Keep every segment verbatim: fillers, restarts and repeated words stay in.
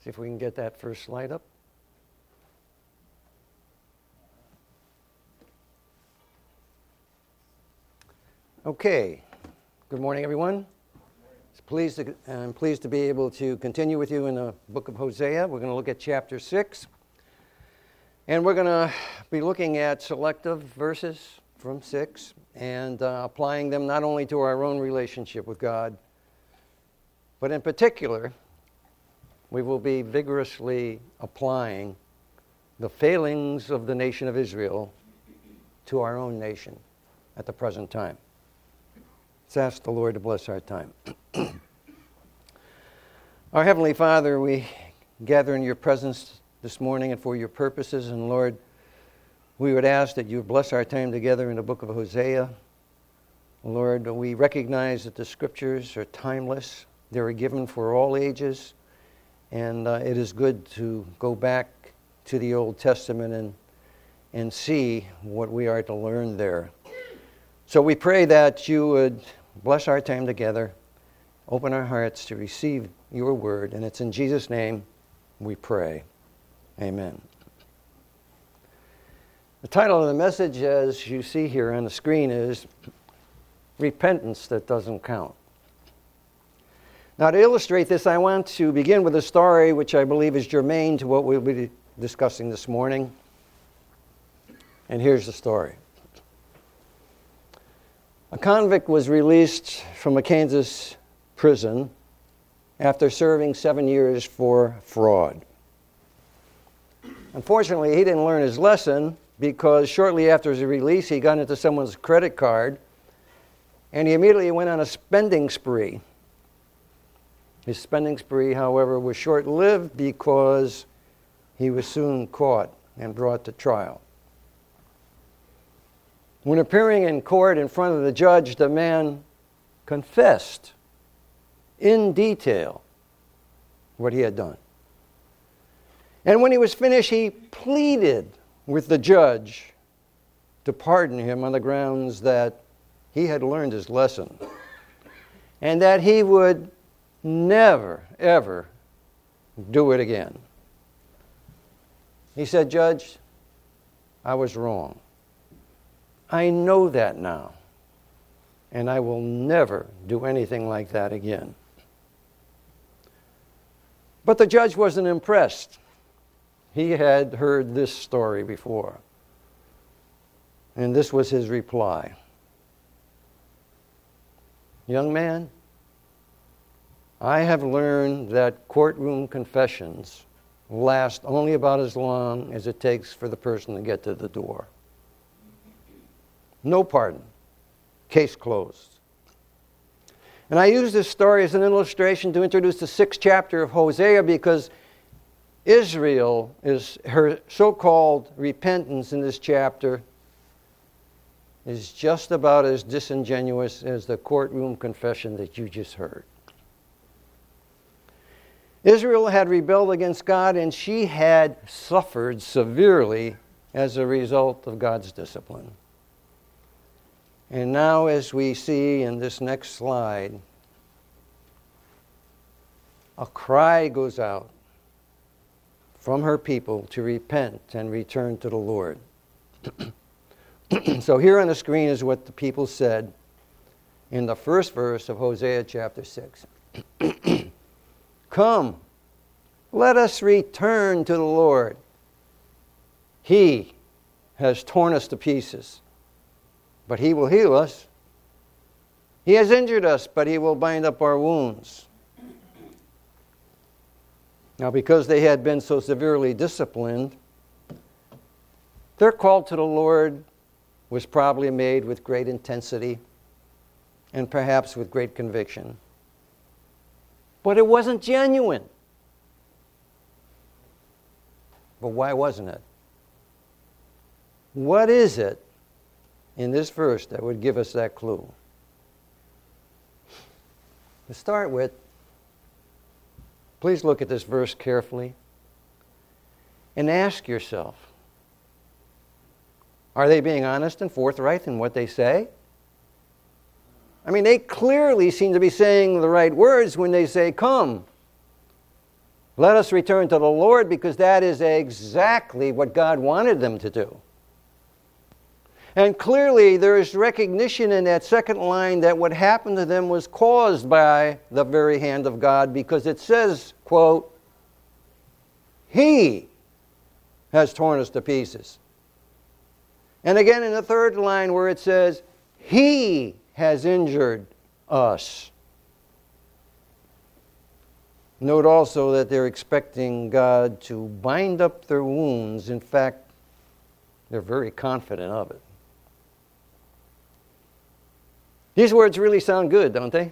See if we can get that first slide up. Okay. Good morning, everyone. It's pleased to, I'm pleased to be able to continue with you in the book of Hosea. We're going to look at chapter six. And we're going to be looking at selective verses from six and uh, applying them not only to our own relationship with God, but in particular, we will be vigorously applying the failings of the nation of Israel to our own nation at the present time. Let's ask the Lord to bless our time. Our Heavenly Father, we gather in your presence this morning and for your purposes, and Lord, we would ask that you bless our time together in the book of Hosea. Lord, we recognize that the scriptures are timeless. They are given for all ages, and uh, it is good to go back to the Old Testament and, and see what we are to learn there. So we pray that you would bless our time together, open our hearts to receive your word, and it's in Jesus' name we pray. Amen. The title of the message, as you see here on the screen, is Repentance That Doesn't Count. Now, to illustrate this, I want to begin with a story which I believe is germane to what we'll be discussing this morning. And here's the story. A convict was released from a Kansas prison after serving seven years for fraud. Unfortunately, he didn't learn his lesson because shortly after his release, he got into someone's credit card and he immediately went on a spending spree. His spending spree, however, was short-lived because he was soon caught and brought to trial. When appearing in court in front of the judge, the man confessed in detail what he had done. And when he was finished, he pleaded with the judge to pardon him on the grounds that he had learned his lesson and that he would never, ever do it again. He said, "Judge, I was wrong. I know that now, and I will never do anything like that again." But the judge wasn't impressed. He had heard this story before. And this was his reply. "Young man, I have learned that courtroom confessions last only about as long as it takes for the person to get to the door. No pardon. Case closed." And I use this story as an illustration to introduce the sixth chapter of Hosea because Israel is, her so-called repentance in this chapter is just about as disingenuous as the courtroom confession that you just heard. Israel had rebelled against God, and she had suffered severely as a result of God's discipline. And now, as we see in this next slide, a cry goes out from her people to repent and return to the Lord. So here on the screen is what the people said in the first verse of Hosea chapter six. "Come, let us return to the Lord. He has torn us to pieces, but he will heal us. He has injured us, but he will bind up our wounds." Now, because they had been so severely disciplined, their call to the Lord was probably made with great intensity and perhaps with great conviction. But it wasn't genuine. But why wasn't it? What is it in this verse that would give us that clue? To start with, please look at this verse carefully and ask yourself, are they being honest and forthright in what they say? I mean, they clearly seem to be saying the right words when they say, "Come, Let us return to the Lord, because that is exactly what God wanted them to do. And clearly there is recognition in that second line that what happened to them was caused by the very hand of God, because it says, quote, He has torn us to pieces. And again in the third line where it says, He has injured us. Note also that they're expecting God to bind up their wounds. In fact, they're very confident of it. These words really sound good, don't they?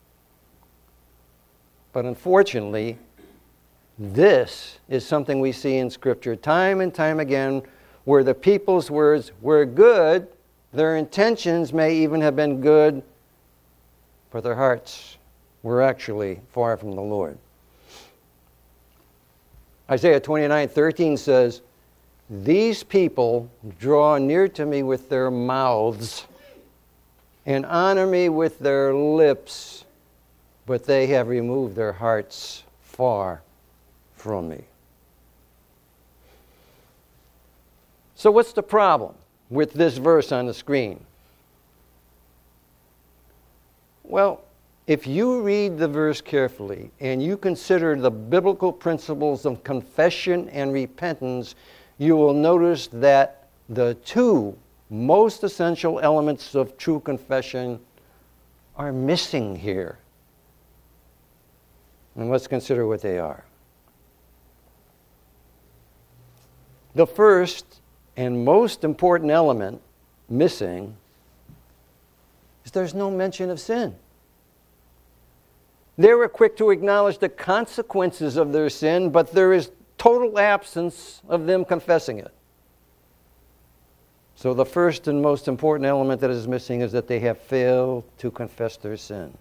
But unfortunately, this is something we see in Scripture time and time again, where the people's words were good, their intentions may even have been good, but their hearts were actually far from the Lord. Isaiah twenty-nine thirteen says, These people draw near to me with their mouths and honor me with their lips, but they have removed their hearts far from me. So what's the problem with this verse on the screen? Well, if you read the verse carefully and you consider the biblical principles of confession and repentance, you will notice that the two most essential elements of true confession are missing here. And let's consider what they are. The first and most important element missing is there's no mention of sin. They were quick to acknowledge the consequences of their sin, but there is total absence of them confessing it. So the first and most important element that is missing is that they have failed to confess their sin.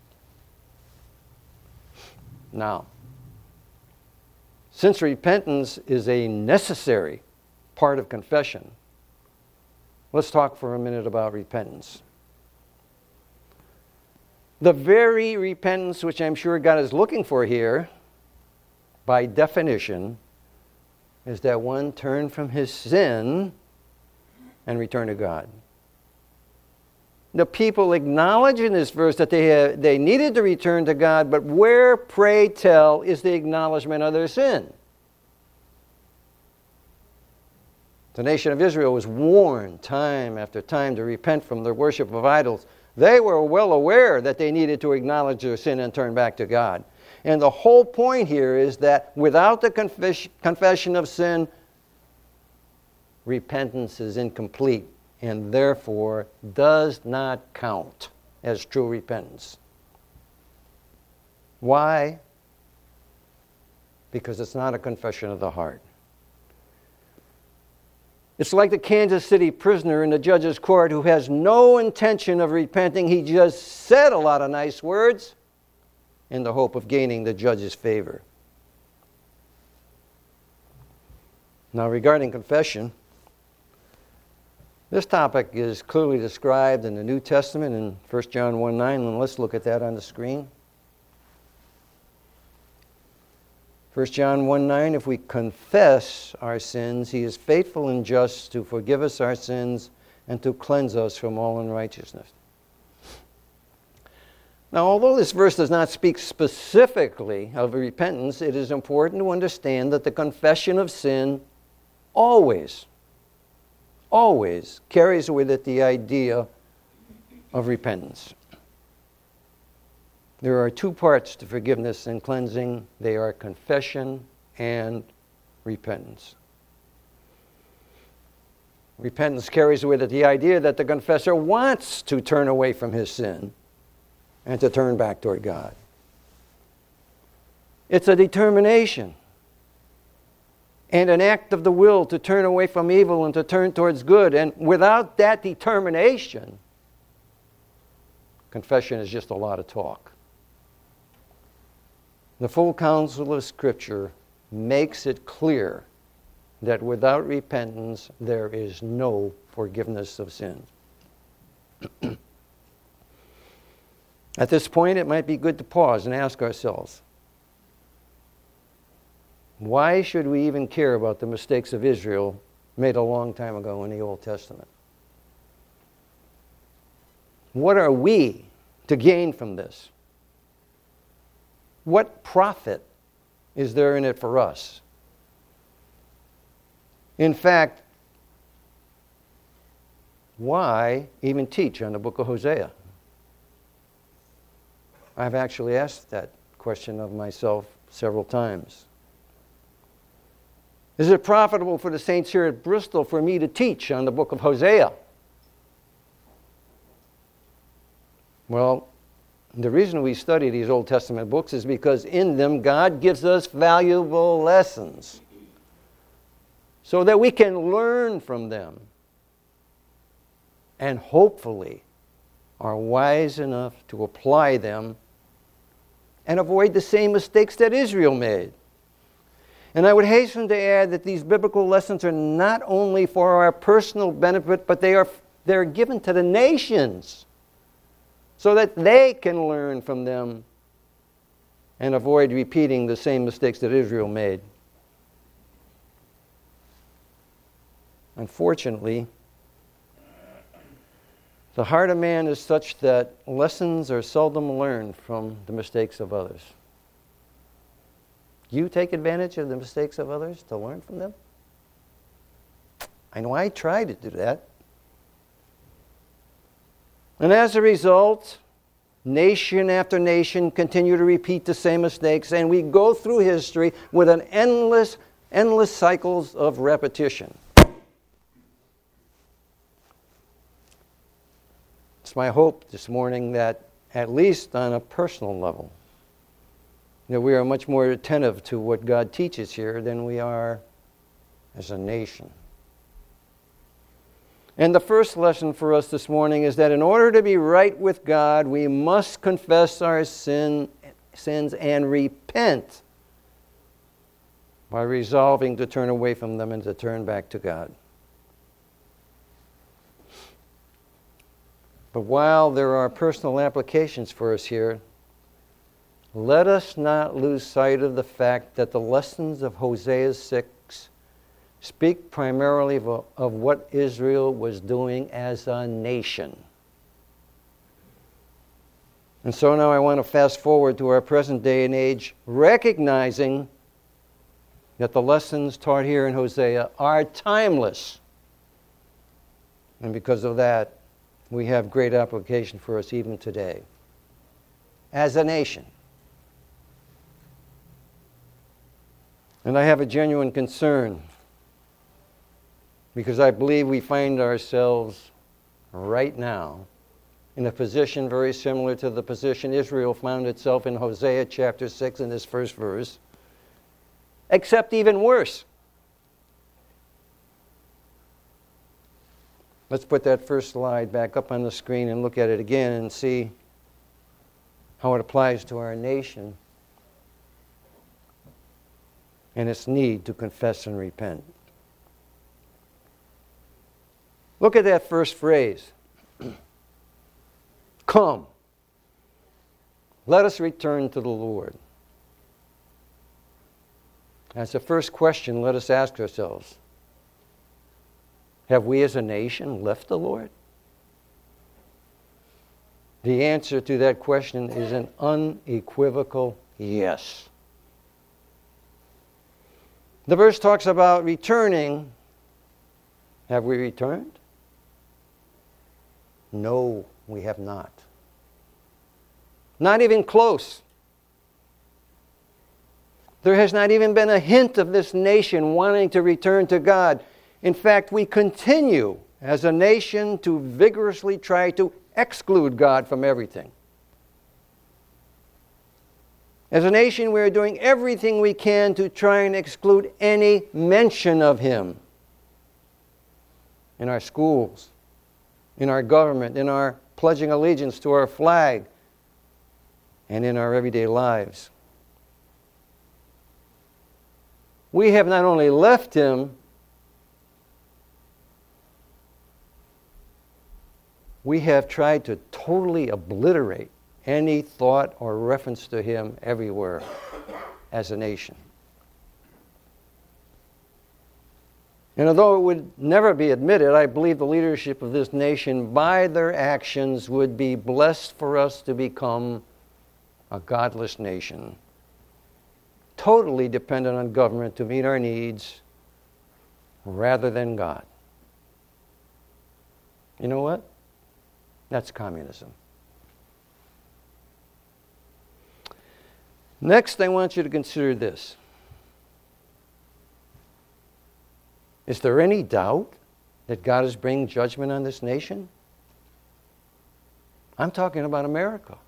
Now, since repentance is a necessary part of confession, let's talk for a minute about repentance. The very repentance which I'm sure God is looking for here, by definition, is that one turn from his sin and return to God. The people acknowledge in this verse that they, uh, they needed to return to God, but where, pray tell, is the acknowledgement of their sin? The nation of Israel was warned time after time to repent from their worship of idols. They were well aware that they needed to acknowledge their sin and turn back to God. And the whole point here is that without the confess- confession of sin, repentance is incomplete and therefore does not count as true repentance. Why? Because it's not a confession of the heart. It's like the Kansas City prisoner in the judge's court who has no intention of repenting. He just said a lot of nice words in the hope of gaining the judge's favor. Now, regarding confession, this topic is clearly described in the New Testament in First John one nine, and let's look at that on the screen. First John one nine, if we confess our sins, He is faithful and just to forgive us our sins and to cleanse us from all unrighteousness. Now, although this verse does not speak specifically of repentance, it is important to understand that the confession of sin always, always carries with it the idea of repentance. There are two parts to forgiveness and cleansing. They are confession and repentance. Repentance carries with it the idea that the confessor wants to turn away from his sin and to turn back toward God. It's a determination and an act of the will to turn away from evil and to turn towards good. And without that determination, confession is just a lot of talk. The full counsel of Scripture makes it clear that without repentance, there is no forgiveness of sins. At this point, it might be good to pause and ask ourselves, Why should we even care about the mistakes of Israel made a long time ago in the Old Testament? What are we to gain from this? What profit is there in it for us? In fact, why even teach on the book of Hosea? I've actually asked that question of myself several times. Is it profitable for the saints here at Bristol for me to teach on the book of Hosea? Well, the reason we study these Old Testament books is because in them God gives us valuable lessons so that we can learn from them and hopefully are wise enough to apply them and avoid the same mistakes that Israel made. And I would hasten to add that these biblical lessons are not only for our personal benefit, but they are they're given to the nations so that they can learn from them and avoid repeating the same mistakes that Israel made. Unfortunately, the heart of man is such that lessons are seldom learned from the mistakes of others. You take advantage of the mistakes of others to learn from them? I know I try to do that. And as a result, nation after nation continue to repeat the same mistakes, and we go through history with an endless, endless cycles of repetition. It's my hope this morning that, at least on a personal level, that we are much more attentive to what God teaches here than we are as a nation. And the first lesson for us this morning is that in order to be right with God, we must confess our sin, sins and repent by resolving to turn away from them and to turn back to God. But while there are personal applications for us here, let us not lose sight of the fact that the lessons of Hosea six speak primarily of, of what Israel was doing as a nation. And so now I want to fast forward to our present day and age, recognizing that the lessons taught here in Hosea are timeless. And because of that, we have great application for us even today as a nation. And I have a genuine concern because I believe we find ourselves right now in a position very similar to the position Israel found itself in Hosea chapter six in this first verse, except even worse. Let's put that first slide back up on the screen and look at it again and see how it applies to our nation and its need to confess and repent. Look at that first phrase. Come, let us return to the Lord. As the first question, let us ask ourselves, have we as a nation left the Lord? The answer to that question is an unequivocal yes. The verse talks about returning. Have we returned? No, we have not. Not even close. There has not even been a hint of this nation wanting to return to God. In fact, we continue as a nation to vigorously try to exclude God from everything. As a nation, we are doing everything we can to try and exclude any mention of Him in our schools, in our government, in our pledging allegiance to our flag, and in our everyday lives. We have not only left Him, we have tried to totally obliterate any thought or reference to Him everywhere as a nation. And although it would never be admitted, I believe the leadership of this nation, by their actions, would be blessed for us to become a godless nation, totally dependent on government to meet our needs rather than God. You know what? That's communism. Next, I want you to consider this. Is there any doubt that God is bringing judgment on this nation? I'm talking about America.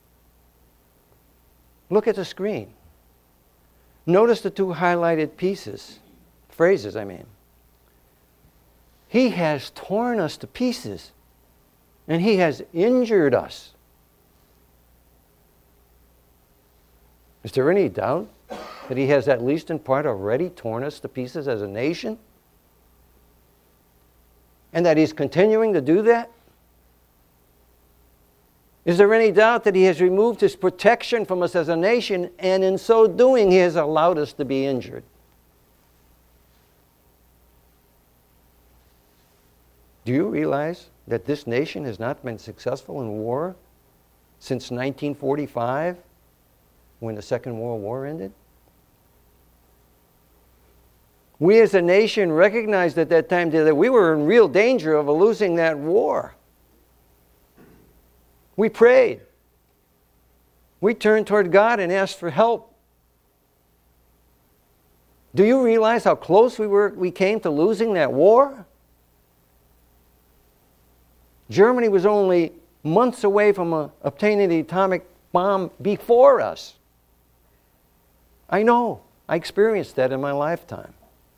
Look at the screen. Notice the two highlighted pieces, phrases, I mean. He has torn us to pieces, and He has injured us. Is there any doubt that He has, at least in part, already torn us to pieces as a nation? And that He's continuing to do that? Is there any doubt that He has removed His protection from us as a nation, and in so doing He has allowed us to be injured? Do you realize that this nation has not been successful in war since nineteen forty-five, when the Second World War ended? We as a nation recognized at that time that we were in real danger of losing that war. We prayed. We turned toward God and asked for help. Do you realize how close we were? We came to losing that war? Germany was only months away from uh, obtaining the atomic bomb before us. I know. I experienced that in my lifetime.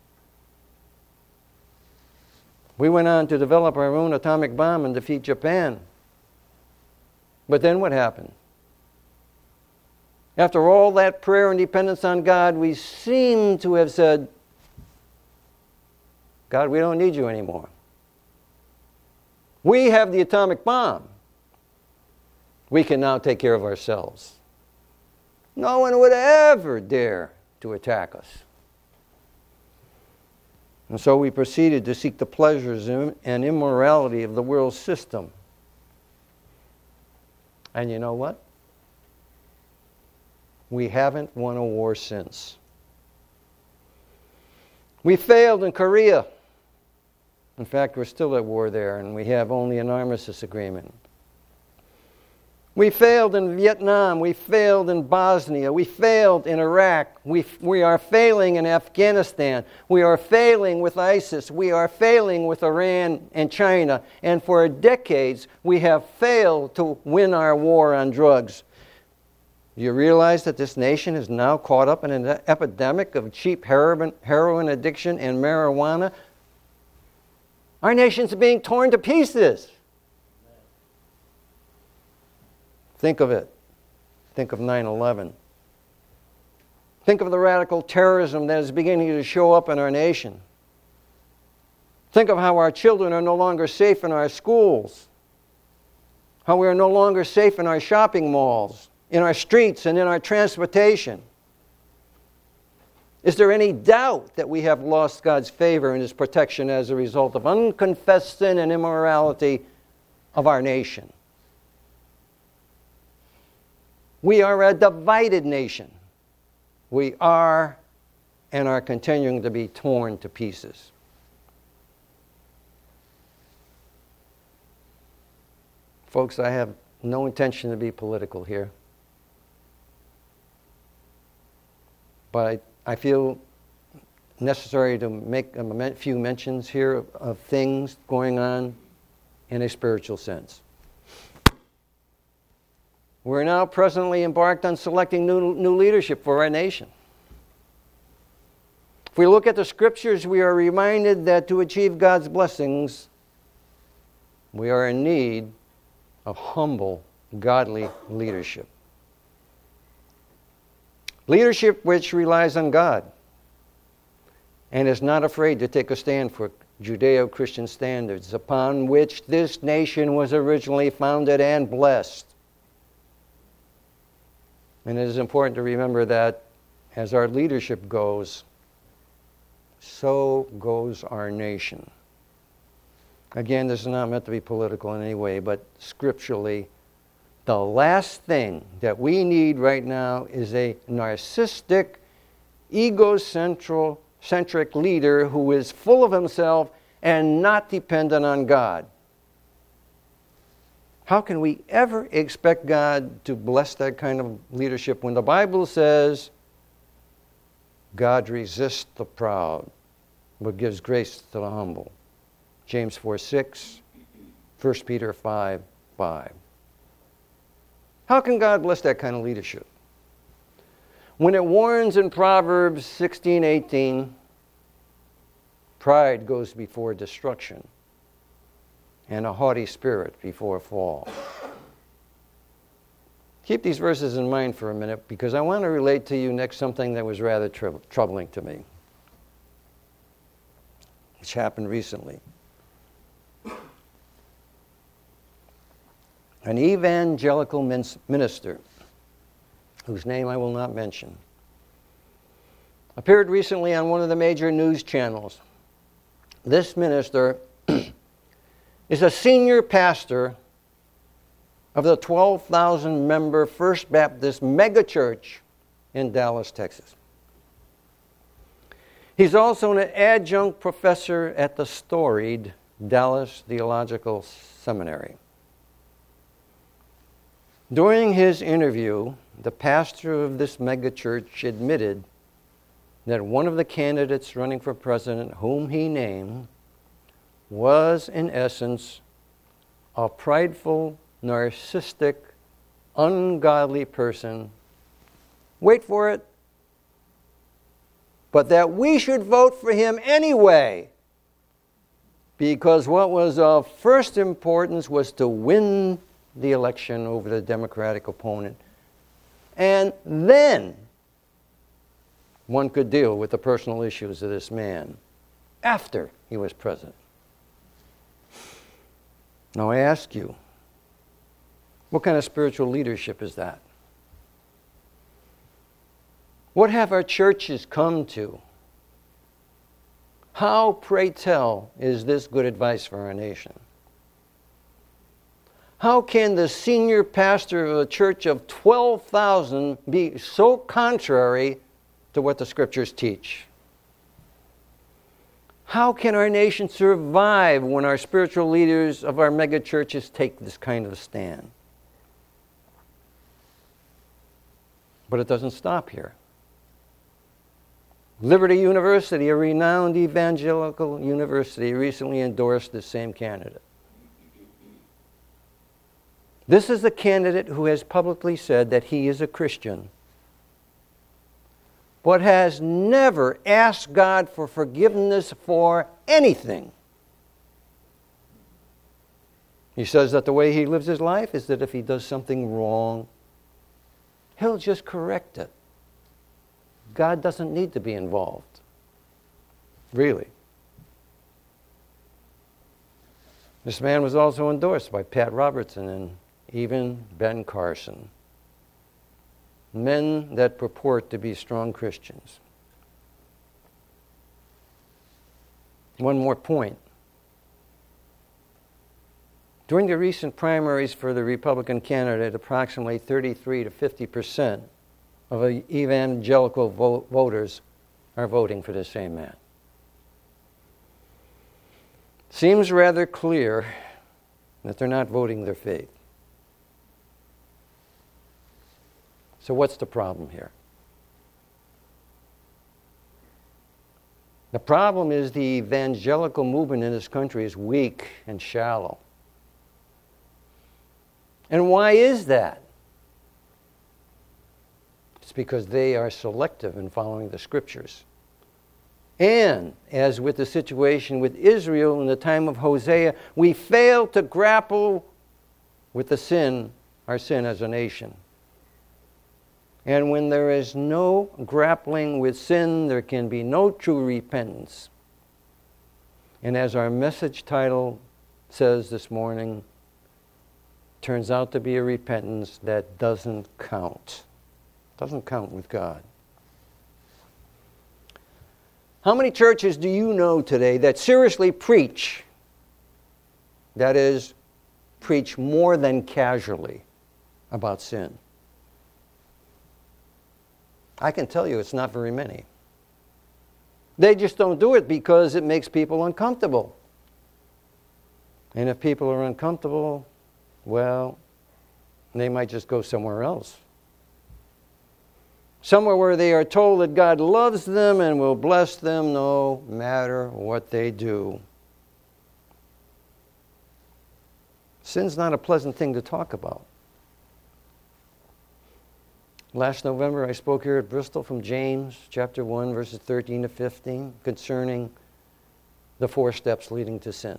We went on to develop our own atomic bomb and defeat Japan. But then what happened? After all that prayer and dependence on God, we seem to have said, God, we don't need you anymore. We have the atomic bomb. We can now take care of ourselves. No one would ever dare to attack us. And so we proceeded to seek the pleasures and immorality of the world system. And you know what? We haven't won a war since. We failed in Korea. In fact, we're still at war there, and we have only an armistice agreement. We failed in Vietnam. We failed in Bosnia. We failed in Iraq. We, we are failing in Afghanistan. We are failing with ISIS. We are failing with Iran and China. And for decades, we have failed to win our war on drugs. Do you realize that this nation is now caught up in an epidemic of cheap heroin, heroin addiction and marijuana? Our nation's being torn to pieces. Think of it. Think of nine eleven. Think of the radical terrorism that is beginning to show up in our nation. Think of how our children are no longer safe in our schools. How we are no longer safe in our shopping malls, in our streets, and in our transportation. Is there any doubt that we have lost God's favor and His protection as a result of unconfessed sin and immorality of our nation? We are a divided nation. We are and are continuing to be torn to pieces. Folks, I have no intention to be political here. But I, I feel necessary to make a few mentions here of, of things going on in a spiritual sense. We're now presently embarked on selecting new, new leadership for our nation. If we look at the Scriptures, we are reminded that to achieve God's blessings, we are in need of humble, godly leadership. Leadership which relies on God and is not afraid to take a stand for Judeo-Christian standards upon which this nation was originally founded and blessed. And it is important to remember that as our leadership goes, so goes our nation. Again, this is not meant to be political in any way, but scripturally, the last thing that we need right now is a narcissistic, egocentric centric leader who is full of himself and not dependent on God. How can we ever expect God to bless that kind of leadership when the Bible says God resists the proud but gives grace to the humble? James four six, First Peter five five. How can God bless that kind of leadership? When it warns in Proverbs sixteen eighteen, pride goes before destruction, and a haughty spirit before a fall. Keep these verses in mind for a minute, because I want to relate to you next something that was rather tr- troubling to me, which happened recently. An evangelical minister, whose name I will not mention, appeared recently on one of the major news channels. This minister is a senior pastor of the twelve thousand member First Baptist megachurch in Dallas, Texas. He's also an adjunct professor at the storied Dallas Theological Seminary. During his interview, the pastor of this megachurch admitted that one of the candidates running for president, whom he named, was in essence a prideful, narcissistic, ungodly person. Wait for it. But that we should vote for him anyway, because what was of first importance was to win the election over the Democratic opponent. And then one could deal with the personal issues of this man after he was president. Now I ask you, what kind of spiritual leadership is that? What have our churches come to? How, pray tell, is this good advice for our nation? How can the senior pastor of a church of twelve thousand be so contrary to what the Scriptures teach? How can our nation survive when our spiritual leaders of our megachurches take this kind of a stand? But it doesn't stop here. Liberty University, a renowned evangelical university, recently endorsed this same candidate. This is the candidate who has publicly said that he is a Christian, but has never asked God for forgiveness for anything. He says that the way he lives his life is that if he does something wrong, he'll just correct it. God doesn't need to be involved. Really. This man was also endorsed by Pat Robertson and even Ben Carson, men that purport to be strong Christians. One more point. During the recent primaries for the Republican candidate, approximately thirty-three to fifty percent of evangelical vo- voters are voting for the same man. Seems rather clear that they're not voting their faith. So what's the problem here? The problem is the evangelical movement in this country is weak and shallow. And why is that? It's because they are selective in following the Scriptures. And, as with the situation with Israel in the time of Hosea, we fail to grapple with the sin, our sin as a nation. And when there is no grappling with sin, there can be no true repentance. And as our message title says this morning, turns out to be a repentance that doesn't count. Doesn't count with God. How many churches do you know today that seriously preach, that is, preach more than casually about sin? I can tell you it's not very many. They just don't do it because it makes people uncomfortable. And if people are uncomfortable, well, they might just go somewhere else. Somewhere where they are told that God loves them and will bless them no matter what they do. Sin's not a pleasant thing to talk about. Last November, I spoke here at Bristol from James chapter one, verses thirteen to fifteen, concerning the four steps leading to sin.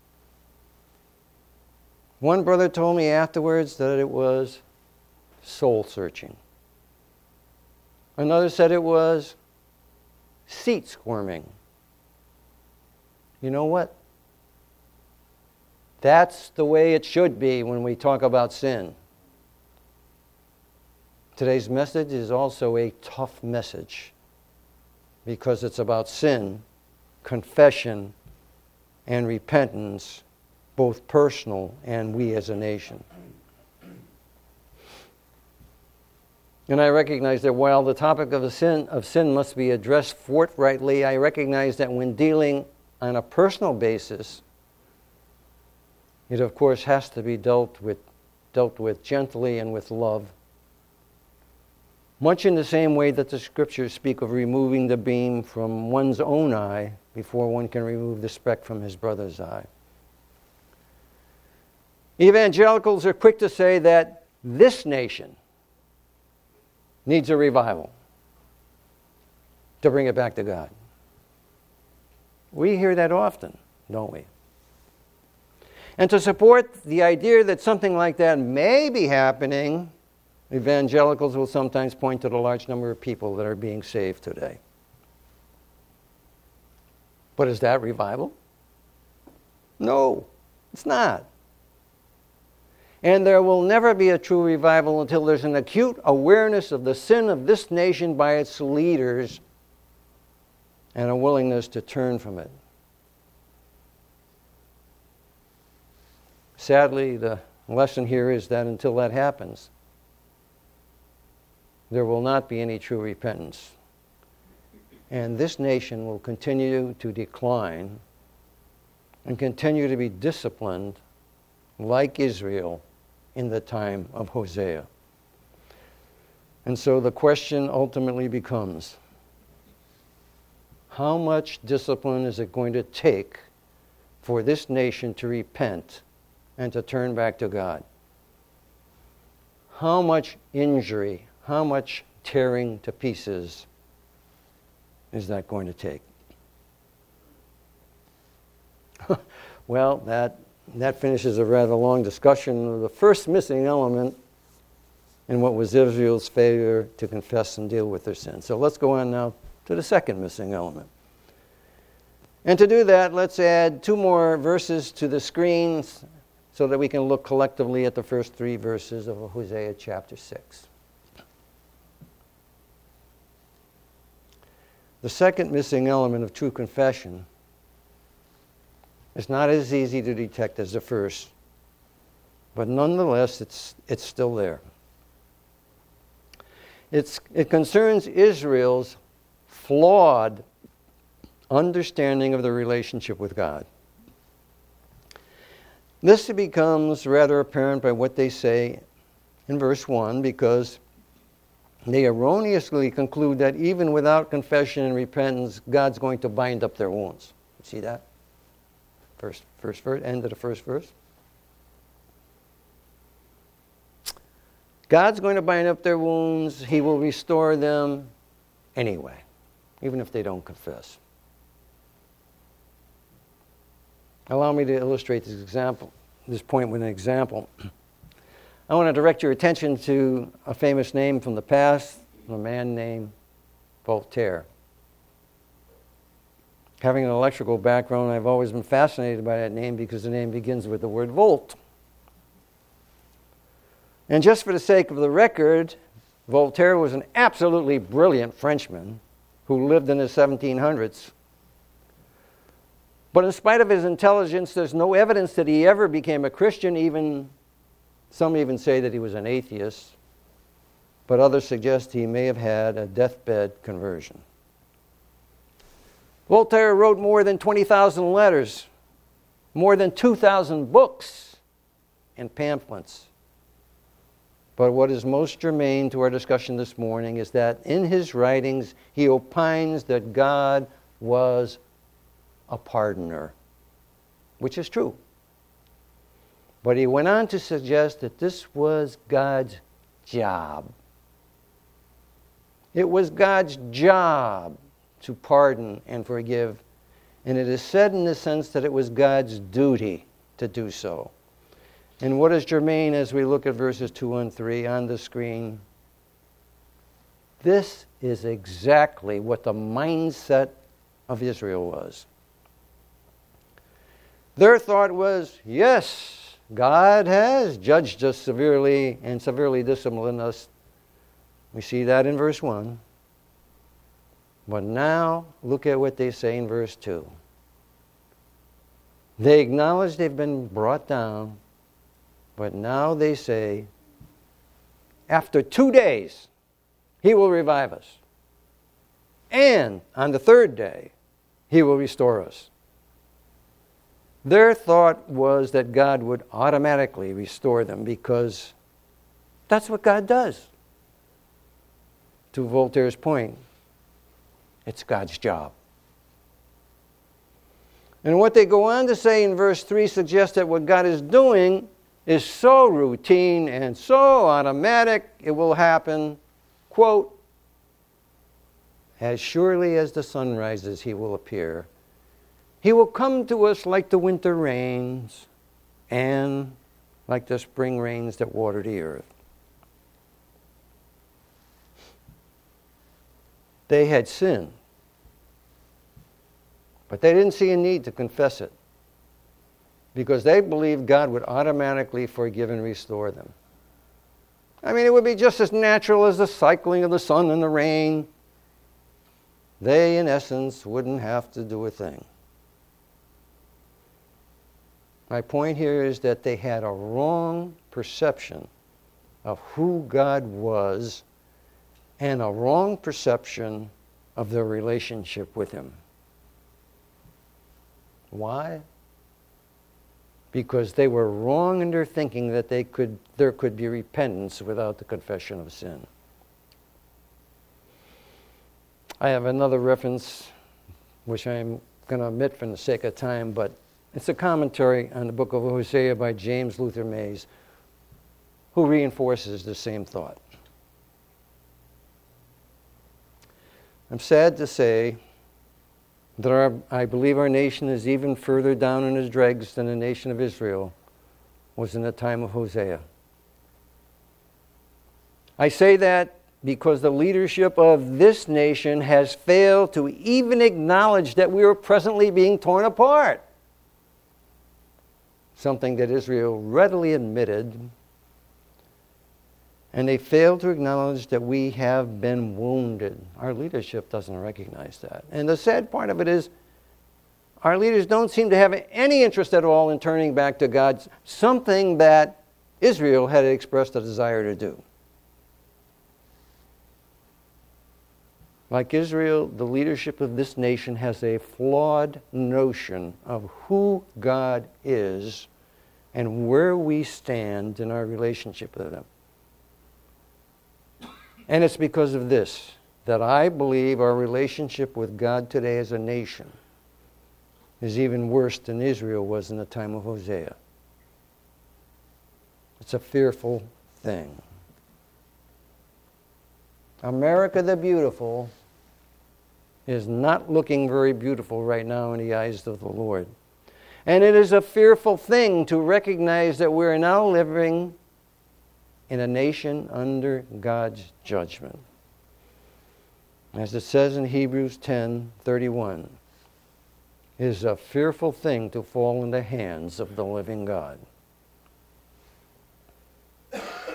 One brother told me afterwards that it was soul-searching. Another said it was seat squirming. You know what? That's the way it should be when we talk about sin. Today's message is also a tough message because it's about sin, confession, and repentance, both personal and we as a nation. And I recognize that while the topic of, a sin, of sin must be addressed forthrightly, I recognize that when dealing on a personal basis, it of course has to be dealt with, dealt with gently and with love. Much in the same way that the scriptures speak of removing the beam from one's own eye before one can remove the speck from his brother's eye. Evangelicals are quick to say that this nation needs a revival to bring it back to God. We hear that often, don't we? And to support the idea that something like that may be happening, evangelicals will sometimes point to the large number of people that are being saved today. But is that revival? No, it's not. And there will never be a true revival until there's an acute awareness of the sin of this nation by its leaders and a willingness to turn from it. Sadly, the lesson here is that until that happens, there will not be any true repentance. And this nation will continue to decline and continue to be disciplined like Israel in the time of Hosea. And so the question ultimately becomes, how much discipline is it going to take for this nation to repent and to turn back to God? How much injury, how much tearing to pieces is that going to take? Well, that that finishes a rather long discussion of the first missing element in what was Israel's failure to confess and deal with their sin. So let's go on now to the second missing element. And to do that, let's add two more verses to the screens so that we can look collectively at the first three verses of Hosea chapter six. The second missing element of true confession is not as easy to detect as the first, but nonetheless, it's, it's still there. It's, it concerns Israel's flawed understanding of the relationship with God. This becomes rather apparent by what they say in verse one, because they erroneously conclude that even without confession and repentance, God's going to bind up their wounds. You see that? First, first verse, end of the first verse. God's going to bind up their wounds. He will restore them anyway, even if they don't confess. Allow me to illustrate this example, this point with an example. I want to direct your attention to a famous name from the past, a man named Voltaire. Having an electrical background, I've always been fascinated by that name because the name begins with the word volt. And just for the sake of the record, Voltaire was an absolutely brilliant Frenchman who lived in the seventeen hundreds. But in spite of his intelligence, there's no evidence that he ever became a Christian. Even some even say that he was an atheist, but others suggest he may have had a deathbed conversion. Voltaire wrote more than twenty thousand letters, more than two thousand books and pamphlets. But what is most germane to our discussion this morning is that in his writings he opines that God was a pardoner, which is true. But he went on to suggest that this was God's job. It was God's job to pardon and forgive, and it is said in the sense that it was God's duty to do so. And what is germane as we look at verses two and three on the screen? This is exactly what the mindset of Israel was. Their thought was, yes, God has judged us severely and severely disciplined us. We see that in verse one. But now, look at what they say in verse two. They acknowledge they've been brought down, but now they say, after two days, he will revive us. And on the third day, he will restore us. Their thought was that God would automatically restore them because that's what God does. To Voltaire's point, it's God's job. And what they go on to say in verse three suggests that what God is doing is so routine and so automatic, it will happen, quote, as surely as the sun rises, he will appear. He will come to us like the winter rains and like the spring rains that water the earth. They had sinned, but they didn't see a need to confess it because they believed God would automatically forgive and restore them. I mean, it would be just as natural as the cycling of the sun and the rain. They, in essence, wouldn't have to do a thing. My point here is that they had a wrong perception of who God was and a wrong perception of their relationship with him. Why? Because they were wrong in their thinking that they could, there could be repentance without the confession of sin. I have another reference, which I'm going to omit for the sake of time, but it's a commentary on the book of Hosea by James Luther Mays, who reinforces the same thought. I'm sad to say that our, I believe our nation is even further down in its dregs than the nation of Israel was in the time of Hosea. I say that because the leadership of this nation has failed to even acknowledge that we are presently being torn apart. Something that Israel readily admitted. And they failed to acknowledge that we have been wounded. Our leadership doesn't recognize that. And the sad part of it is, our leaders don't seem to have any interest at all in turning back to God, something that Israel had expressed a desire to do. Like Israel, the leadership of this nation has a flawed notion of who God is and where we stand in our relationship with him. And it's because of this that I believe our relationship with God today as a nation is even worse than Israel was in the time of Hosea. It's a fearful thing. America the beautiful is not looking very beautiful right now in the eyes of the Lord. And it is a fearful thing to recognize that we're now living in a nation under God's judgment. As it says in Hebrews ten thirty-one, it is a fearful thing to fall in the hands of the living God.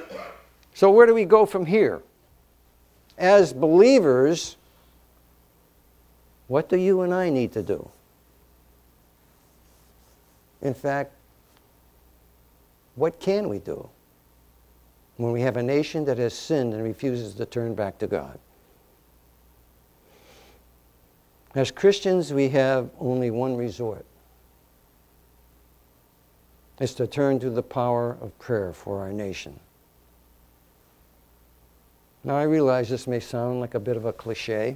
So where do we go from here? As believers, What do you and I need to do? In fact, what can we do when we have a nation that has sinned and refuses to turn back to God? As Christians, we have only one resort. It's to turn to the power of prayer for our nation. Now, I realize this may sound like a bit of a cliche,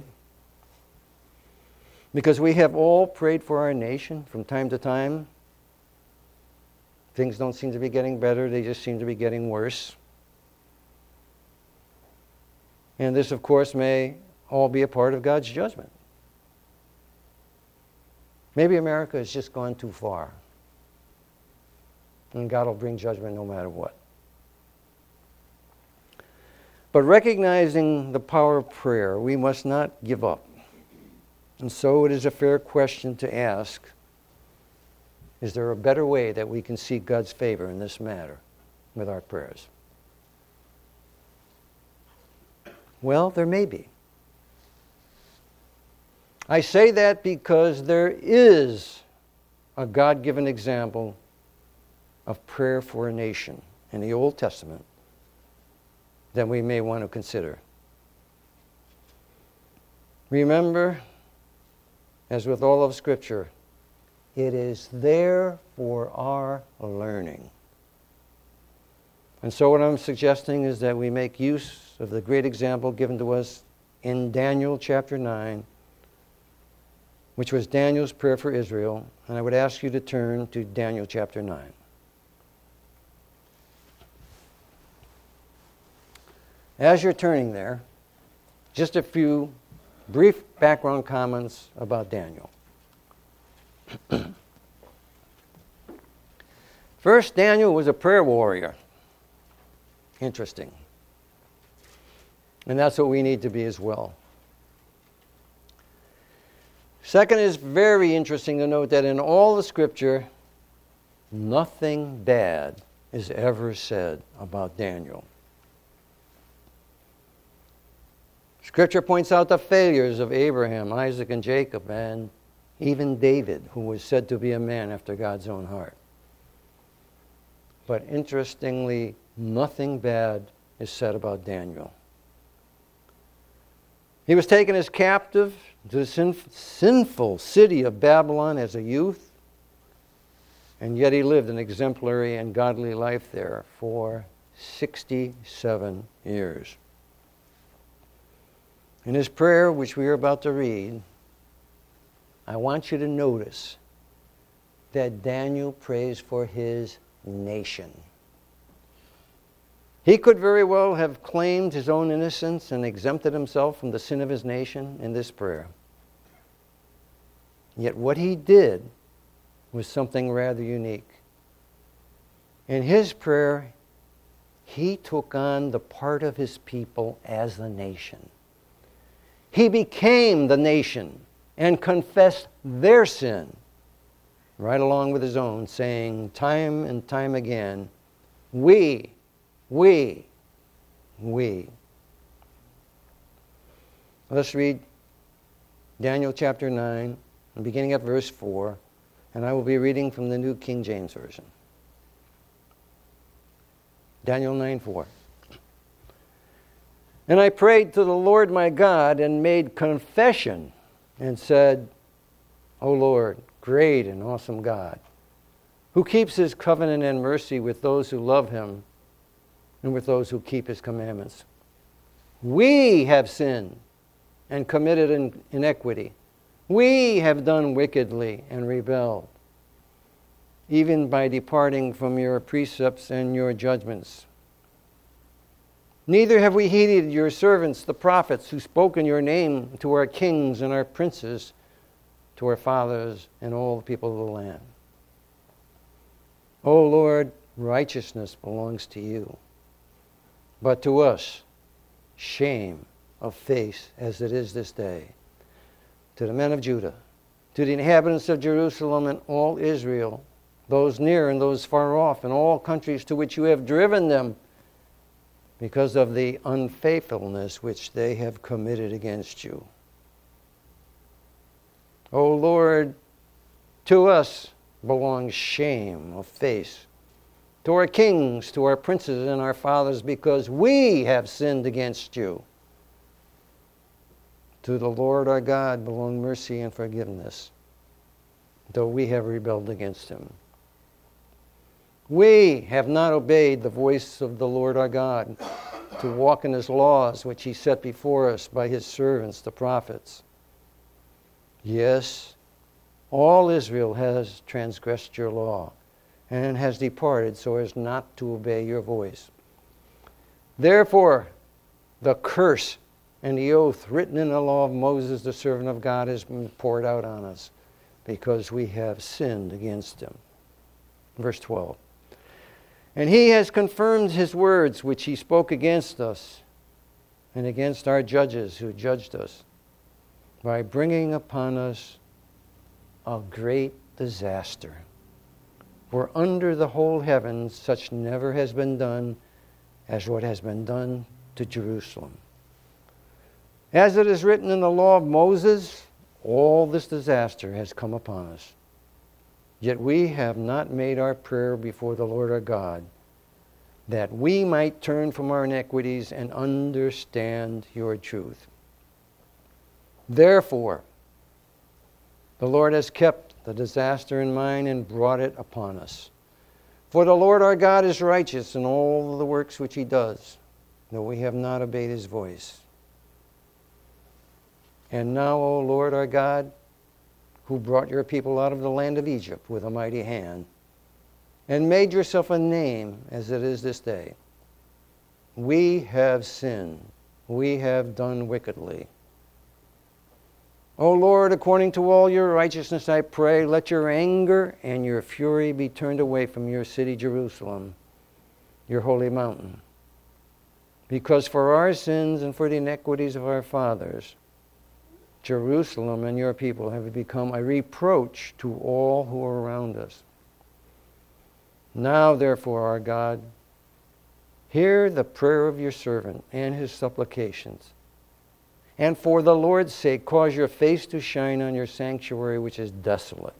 because we have all prayed for our nation from time to time. Things don't seem to be getting better, they just seem to be getting worse. And this, of course, may all be a part of God's judgment. Maybe America has just gone too far, and God will bring judgment no matter what. But recognizing the power of prayer, we must not give up. And so it is a fair question to ask, is there a better way that we can seek God's favor in this matter with our prayers? Well, there may be. I say that because there is a God-given example of prayer for a nation in the Old Testament that we may want to consider. Remember, as with all of Scripture, it is there for our learning. And so what I'm suggesting is that we make use of the great example given to us in Daniel chapter nine, which was Daniel's prayer for Israel. And I would ask you to turn to Daniel chapter nine. As you're turning there, just a few brief background comments about Daniel. First, Daniel was a prayer warrior. Interesting. And that's what we need to be as well. Second, is very interesting to note that in all the Scripture, nothing bad is ever said about Daniel. Scripture points out the failures of Abraham, Isaac, and Jacob, and even David, who was said to be a man after God's own heart. But interestingly, nothing bad is said about Daniel. He was taken as captive to the sin- sinful city of Babylon as a youth, and yet he lived an exemplary and godly life there for sixty-seven years. In his prayer, which we are about to read, I want you to notice that Daniel prays for his nation. He could very well have claimed his own innocence and exempted himself from the sin of his nation in this prayer. Yet what he did was something rather unique. In his prayer, he took on the part of his people as the nation. He became the nation and confessed their sin right along with his own, saying time and time again, we, we, we. Let's read Daniel chapter nine, beginning at verse four, and I will be reading from the New King James Version. Daniel nine four. And I prayed to the Lord my God and made confession and said, O Lord, great and awesome God, who keeps his covenant and mercy with those who love him and with those who keep his commandments. We have sinned and committed in- iniquity. We have done wickedly and rebelled, even by departing from your precepts and your judgments. Neither have we heeded your servants, the prophets, who spoke in your name to our kings and our princes, to our fathers and all the people of the land. O Lord, righteousness belongs to you, but to us, shame of face as it is this day. To the men of Judah, to the inhabitants of Jerusalem and all Israel, those near and those far off, and all countries to which you have driven them, because of the unfaithfulness which they have committed against you. O Lord, to us belongs shame of face, to our kings, to our princes and our fathers, because we have sinned against you. To the Lord our God belong mercy and forgiveness, though we have rebelled against him. We have not obeyed the voice of the Lord our God to walk in his laws, which he set before us by his servants, the prophets. Yes, all Israel has transgressed your law and has departed so as not to obey your voice. Therefore, the curse and the oath written in the law of Moses, the servant of God, has been poured out on us because we have sinned against him. Verse twelve. And he has confirmed his words which he spoke against us and against our judges who judged us, by bringing upon us a great disaster. For under the whole heavens such never has been done as what has been done to Jerusalem. As it is written in the law of Moses, all this disaster has come upon us. Yet we have not made our prayer before the Lord our God, that we might turn from our iniquities and understand your truth. Therefore, the Lord has kept the disaster in mind and brought it upon us. For the Lord our God is righteous in all the works which he does, though we have not obeyed his voice. And now, O Lord our God, who brought your people out of the land of Egypt with a mighty hand, and made yourself a name as it is this day, we have sinned, we have done wickedly. O Lord, according to all your righteousness, I pray, let your anger and your fury be turned away from your city, Jerusalem, your holy mountain. Because for our sins and for the iniquities of our fathers, Jerusalem and your people have become a reproach to all who are around us. Now, therefore, our God, hear the prayer of your servant and his supplications. And for the Lord's sake, cause your face to shine on your sanctuary, which is desolate.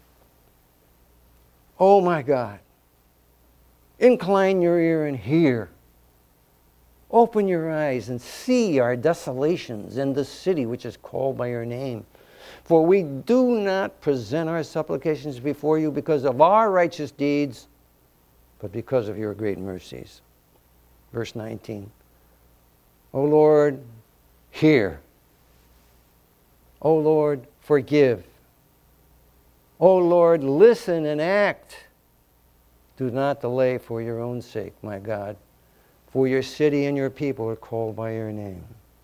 Oh my God, incline your ear and hear. Open your eyes and see our desolations in the city which is called by your name. For we do not present our supplications before you because of our righteous deeds, but because of your great mercies. Verse nineteen. O Lord, hear. O Lord, forgive. O Lord, listen and act. Do not delay for your own sake, my God, for your city and your people are called by your name.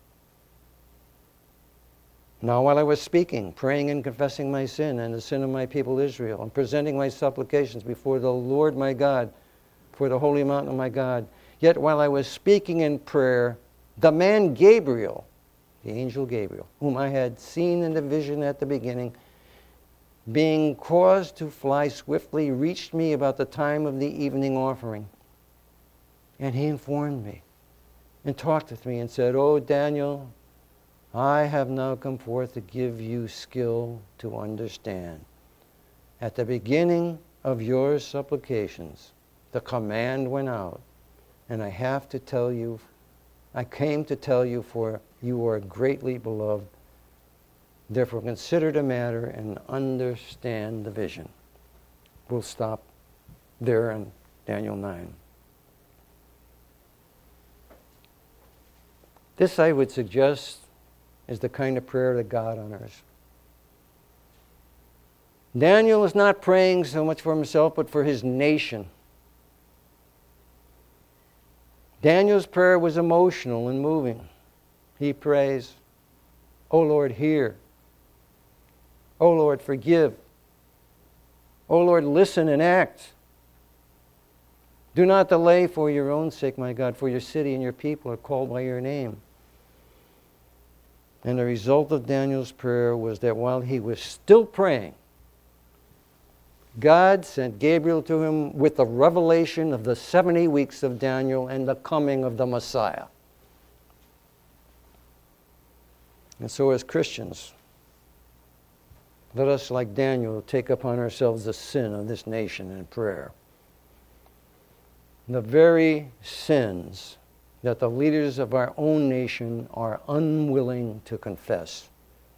Now while I was speaking, praying and confessing my sin and the sin of my people Israel, and presenting my supplications before the Lord my God, for the holy mountain of my God, yet while I was speaking in prayer, the man Gabriel, the angel Gabriel, whom I had seen in the vision at the beginning, being caused to fly swiftly, reached me about the time of the evening offering. And he informed me and talked with me and said, O Daniel, I have now come forth to give you skill to understand. At the beginning of your supplications, the command went out, and I have to tell you, I came to tell you, for you are greatly beloved. Therefore consider the matter and understand the vision. We'll stop there in Daniel nine. This, I would suggest, is the kind of prayer that God honors. Daniel is not praying so much for himself, but for his nation. Daniel's prayer was emotional and moving. He prays, O Lord, hear. O Lord, forgive. O Lord, listen and act. Do not delay for your own sake, my God, for your city and your people are called by your name. And the result of Daniel's prayer was that while he was still praying, God sent Gabriel to him with the revelation of the seventy weeks of Daniel and the coming of the Messiah. And so as Christians, let us, like Daniel, take upon ourselves the sin of this nation in prayer. The very sins that the leaders of our own nation are unwilling to confess.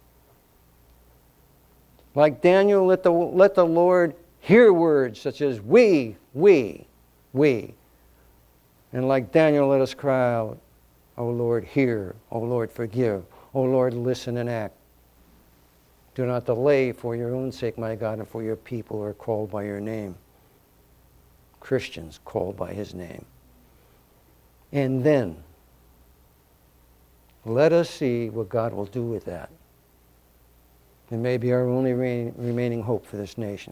Like Daniel, let the, let the Lord hear words such as we, we, we. And like Daniel, let us cry out, O Lord, hear. O Lord, forgive. O Lord, listen and act. Do not delay for your own sake, my God, and for your people who are called by your name. Christians called by his name. And then, let us see what God will do with that. It may be our only re- remaining hope for this nation.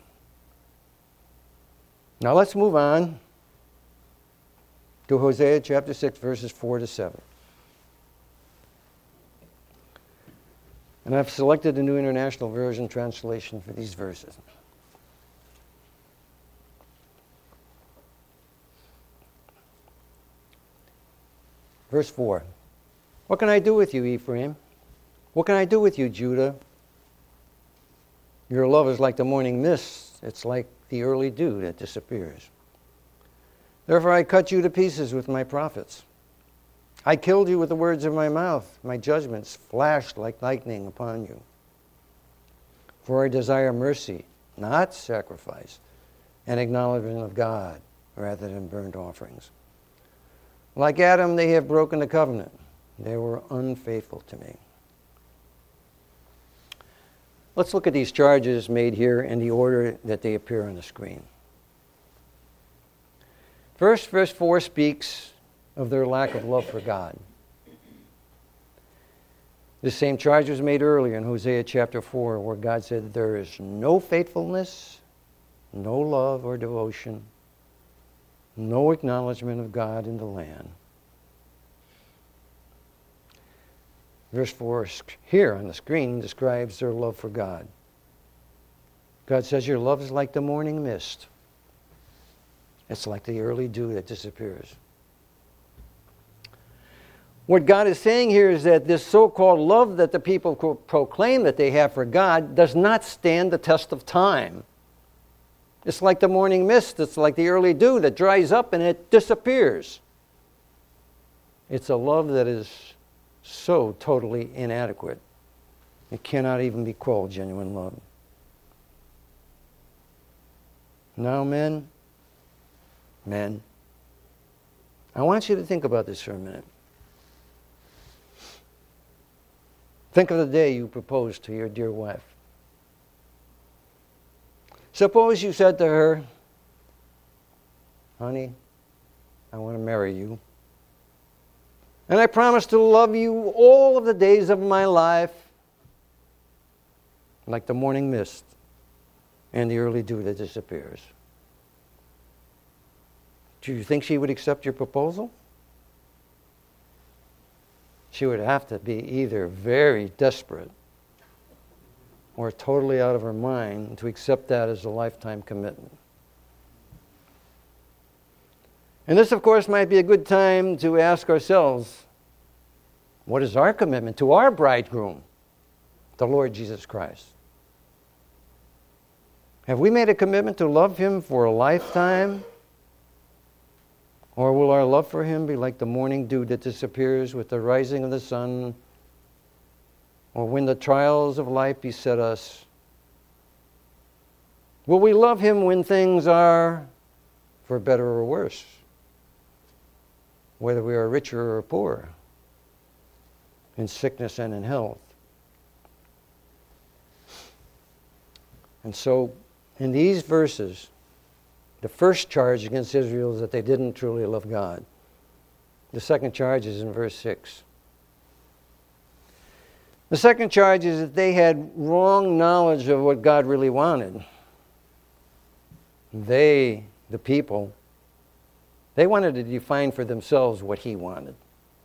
Now let's move on to Hosea chapter six, verses four to seven. And I've selected the New International Version translation for these verses. Verse four. What can I do with you, Ephraim? What can I do with you, Judah? Your love is like the morning mist. It's like the early dew that disappears. Therefore I cut you to pieces with my prophets. I killed you with the words of my mouth. My judgments flashed like lightning upon you. For I desire mercy, not sacrifice, and acknowledgement of God rather than burnt offerings. Like Adam, they have broken the covenant. They were unfaithful to me. Let's look at these charges made here in the order that they appear on the screen. First, verse four speaks of their lack of love for God. The same charge was made earlier in Hosea chapter four, where God said there is no faithfulness, no love or devotion, no acknowledgement of God in the land. Verse four here on the screen describes their love for God. God says, your love is like the morning mist. It's like the early dew that disappears. What God is saying here is that this so-called love that the people proclaim that they have for God does not stand the test of time. It's like the morning mist. It's like the early dew that dries up and it disappears. It's a love that is so totally inadequate. It cannot even be called genuine love. Now, men, men, I want you to think about this for a minute. Think of the day you proposed to your dear wife. Suppose you said to her, honey, I want to marry you. And I promise to love you all of the days of my life, like the morning mist and the early dew that disappears. Do you think she would accept your proposal? She would have to be either very desperate or totally out of her mind to accept that as a lifetime commitment. And this, of course, might be a good time to ask ourselves, what is our commitment to our bridegroom, the Lord Jesus Christ? Have we made a commitment to love him for a lifetime? Or will our love for him be like the morning dew that disappears with the rising of the sun, or when the trials of life beset us? Will we love him when things are for better or worse? Whether we are richer or poorer, in sickness and in health. And so, in these verses, the first charge against Israel is that they didn't truly love God. The second charge is in verse six. The second charge is that they had wrong knowledge of what God really wanted. They, the people, they wanted to define for themselves what he wanted.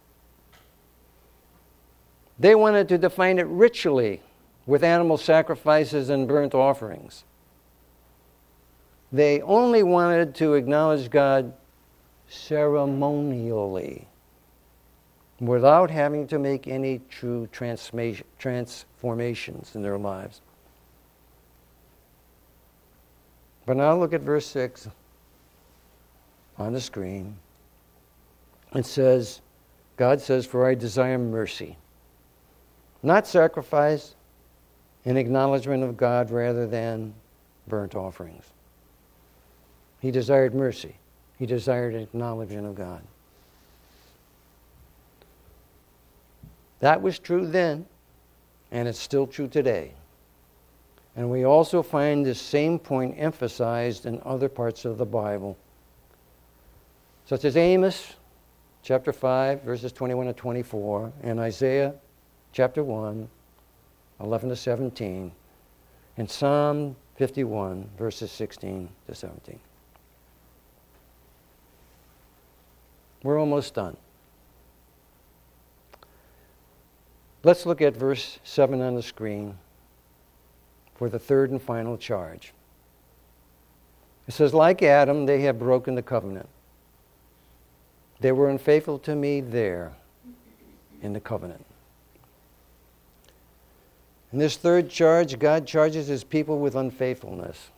They wanted to define it ritually with animal sacrifices and burnt offerings. They only wanted to acknowledge God ceremonially, without having to make any true transformations in their lives. But now look at verse six on the screen. It says, God says, "For I desire mercy, not sacrifice, in acknowledgement of God rather than burnt offerings." He desired mercy. He desired acknowledgement of God. That was true then, and it's still true today. And we also find this same point emphasized in other parts of the Bible, such as Amos chapter five, verses twenty-one to twenty-four, and Isaiah chapter one, eleven to seventeen, and Psalm fifty-one, verses sixteen to seventeen. We're almost done. Let's look at verse seven on the screen for the third and final charge. It says, "Like Adam, they have broken the covenant. They were unfaithful to me there in the covenant." In this third charge, God charges his people with unfaithfulness.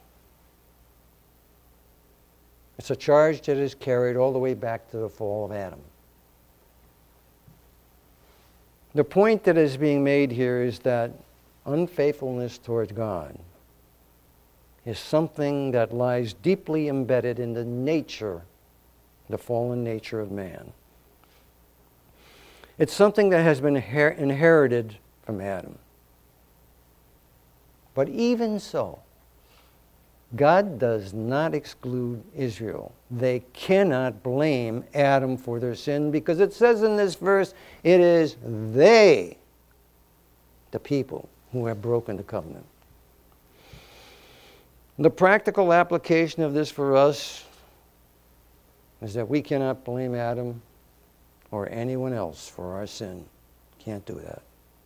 It's a charge that is carried all the way back to the fall of Adam. The point that is being made here is that unfaithfulness towards God is something that lies deeply embedded in the nature, the fallen nature of man. It's something that has been her- inherited from Adam. But even so, God does not exclude Israel. They cannot blame Adam for their sin because it says in this verse, it is they, the people, who have broken the covenant. The practical application of this for us is that we cannot blame Adam or anyone else for our sin. Can't do that.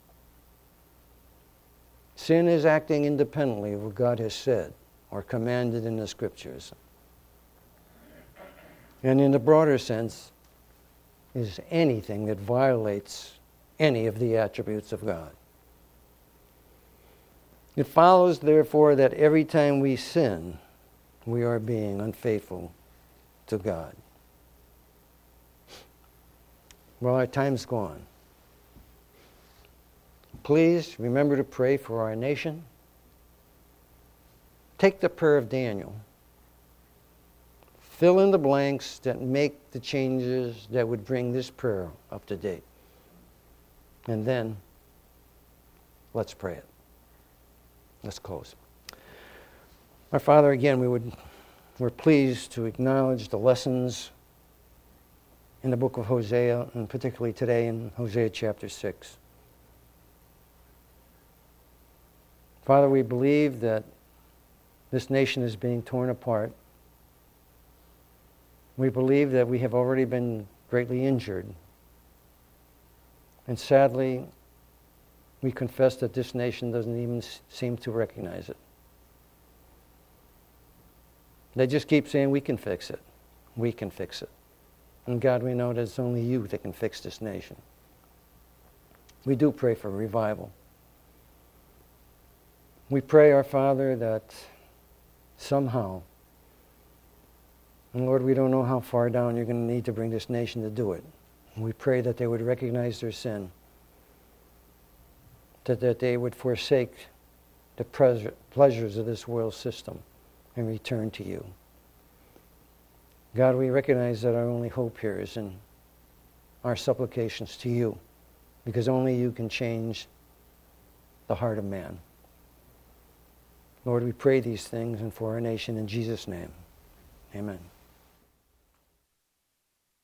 Sin is acting independently of what God has said or commanded in the Scriptures. And in the broader sense, is anything that violates any of the attributes of God. It follows, therefore, that every time we sin, we are being unfaithful to God. Well, our time's gone. Please remember to pray for our nation. Take the prayer of Daniel. Fill in the blanks that make the changes that would bring this prayer up to date. And then, let's pray it. Let's close. Our Father, again, we would, we're pleased to acknowledge the lessons in the book of Hosea, and particularly today in Hosea chapter six. Father, we believe that this nation is being torn apart. We believe that we have already been greatly injured. And sadly, we confess that this nation doesn't even seem to recognize it. They just keep saying, we can fix it. We can fix it. And God, we know that it's only you that can fix this nation. We do pray for revival. We pray, our Father, that somehow, and Lord, we don't know how far down you're going to need to bring this nation to do it. And we pray that they would recognize their sin, that, that they would forsake the pleasure, pleasures of this world system and return to you. God, we recognize that our only hope here is in our supplications to you, because only you can change the heart of man. Lord, we pray these things and for our nation in Jesus' name. Amen.